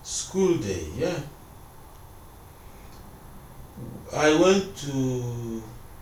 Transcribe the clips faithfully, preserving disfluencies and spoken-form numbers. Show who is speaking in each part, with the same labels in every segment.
Speaker 1: School day, yeah. I went to,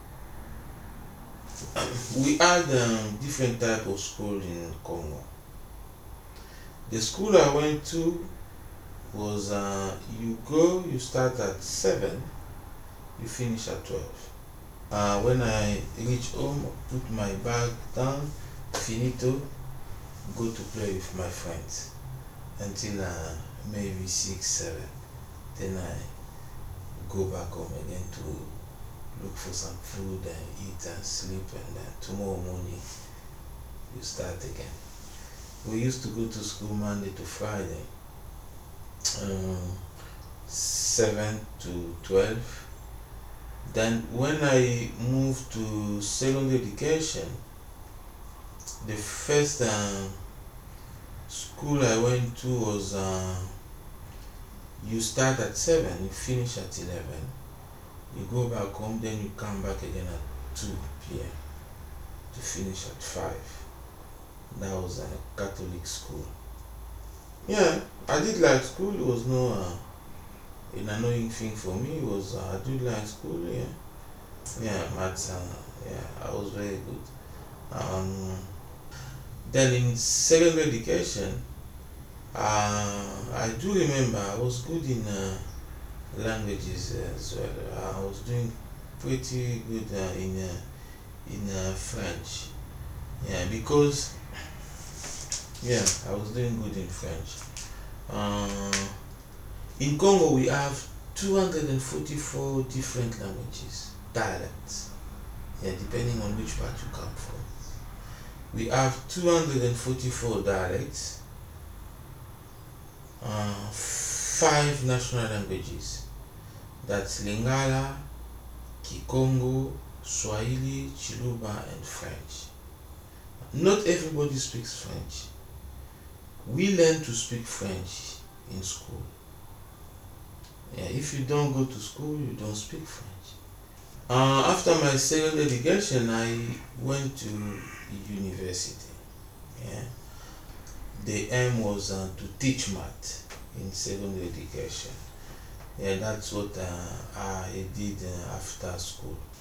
Speaker 1: we had um, different type of school in Congo. The school I went to was uh, you go, you start at seven, you finish at twelve. Uh, when I reach home, put my bag down, finito, go to play with my friends until uh, maybe six, seven. Then I go back home again to look for some food and eat and sleep, and then tomorrow morning you start again. We used to go to school Monday to Friday, um, seven to twelve. Then when I moved to secondary education, the first um, school I went to was uh, you start at seven, you finish at eleven, you go back home, then you come back again at two p m to finish at five. That was a Catholic school. Yeah, I did like school. It was no uh, an annoying thing for me. It was uh, I did like school. Yeah, yeah, maths. Uh, yeah, I was very good. Um, then in secondary education, uh, I do remember I was good in uh, languages as well. I was doing pretty good uh, in uh, in uh, French. Yeah, because yeah, I was doing good in French. Uh, in Congo, we have two hundred forty-four different languages, dialects. Yeah, depending on which part you come from. We have two hundred forty-four dialects, uh, five national languages. That's Lingala, Kikongo, Swahili, Chiluba, and French. Not everybody speaks French. We learn to speak French in school. Yeah, if you don't go to school, you don't speak French. Uh, after my secondary education, I went to university. Yeah, the aim was uh, to teach math in secondary education. Yeah, that's what uh, I did uh, after school.